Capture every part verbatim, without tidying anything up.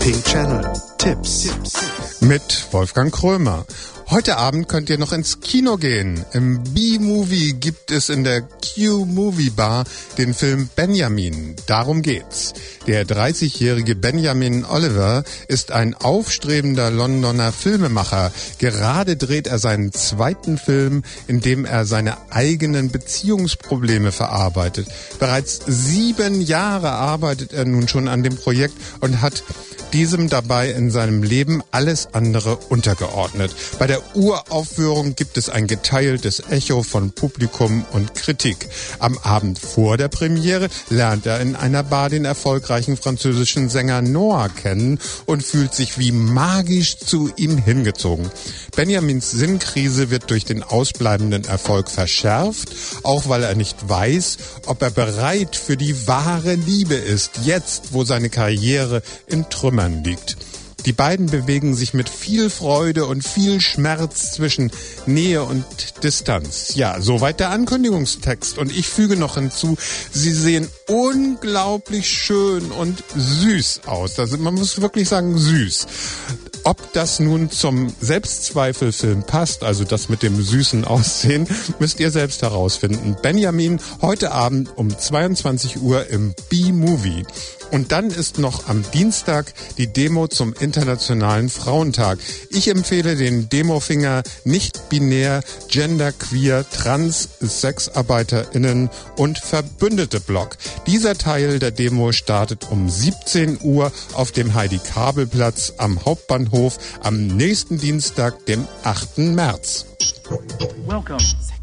Pink Channel Tipps mit Wolfgang Krömer. Heute Abend könnt ihr noch ins Kino gehen. Im B-Movie gibt es in der Q-Movie Bar den Film Benjamin. Darum geht's. Der dreißigjährige Benjamin Oliver ist ein aufstrebender Londoner Filmemacher. Gerade dreht er seinen zweiten Film, in dem er seine eigenen Beziehungsprobleme verarbeitet. Bereits sieben Jahre arbeitet er nun schon an dem Projekt und hat diesem dabei in seinem Leben alles andere untergeordnet. Bei der Uraufführung gibt es ein geteiltes Echo von Publikum und Kritik. Am Abend vor der Premiere lernt er in einer Bar den erfolgreichen französischen Sänger Noah kennen und fühlt sich wie magisch zu ihm hingezogen. Benjamins Sinnkrise wird durch den ausbleibenden Erfolg verschärft, auch weil er nicht weiß, ob er bereit für die wahre Liebe ist, jetzt, wo seine Karriere in Trümmern liegt. Die beiden bewegen sich mit viel Freude und viel Schmerz zwischen Nähe und Distanz. Ja, soweit der Ankündigungstext. Und ich füge noch hinzu, sie sehen unglaublich schön und süß aus. Also man muss wirklich sagen, süß. Ob das nun zum Selbstzweifelfilm passt, also das mit dem süßen Aussehen, müsst ihr selbst herausfinden. Benjamin, heute Abend um zweiundzwanzig Uhr im B-Movie. Und dann ist noch am Dienstag die Demo zum Internationalen Frauentag. Ich empfehle den Demofinger nicht-binär, genderqueer, trans, SexarbeiterInnen und Verbündete-Blog. Dieser Teil der Demo startet um siebzehn Uhr auf dem Heidi-Kabel-Platz am Hauptbahnhof am nächsten Dienstag, dem achten März. Welcome.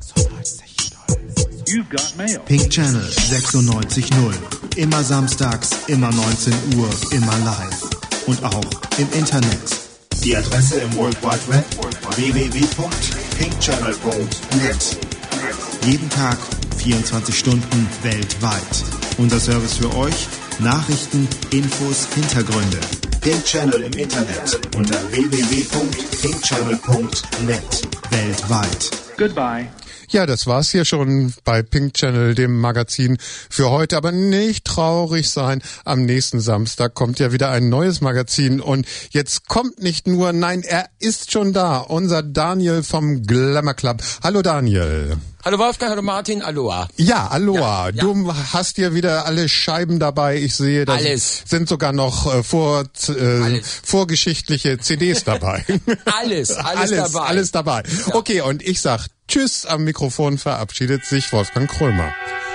You've got mail. Pink Channel sechsundneunzig null. Immer samstags, immer neunzehn Uhr, immer live. Und auch im Internet. Die Adresse im World Wide Web w w w punkt pink channel punkt net. Jeden Tag, vierundzwanzig Stunden weltweit. Unser Service für euch: Nachrichten, Infos, Hintergründe. Pink Channel im Internet unter w w w punkt pink channel punkt net. Weltweit. Goodbye. Ja, das war's hier schon bei Pink Channel, dem Magazin für heute. Aber nicht traurig sein. Am nächsten Samstag kommt ja wieder ein neues Magazin. Und jetzt kommt nicht nur, nein, er ist schon da. Unser Daniel vom Glamour Club. Hallo Daniel. Hallo Wolfgang, hallo Martin, Aloha. Ja, Aloha. Ja, ja. Du hast hier wieder alle Scheiben dabei. Ich sehe, da alles. sind sogar noch äh, vor, äh, alles. vorgeschichtliche C Ds dabei. alles, alles, alles dabei. Alles dabei. Ja. Okay, und ich sag Tschüss, am Mikrofon verabschiedet sich Wolfgang Krömer.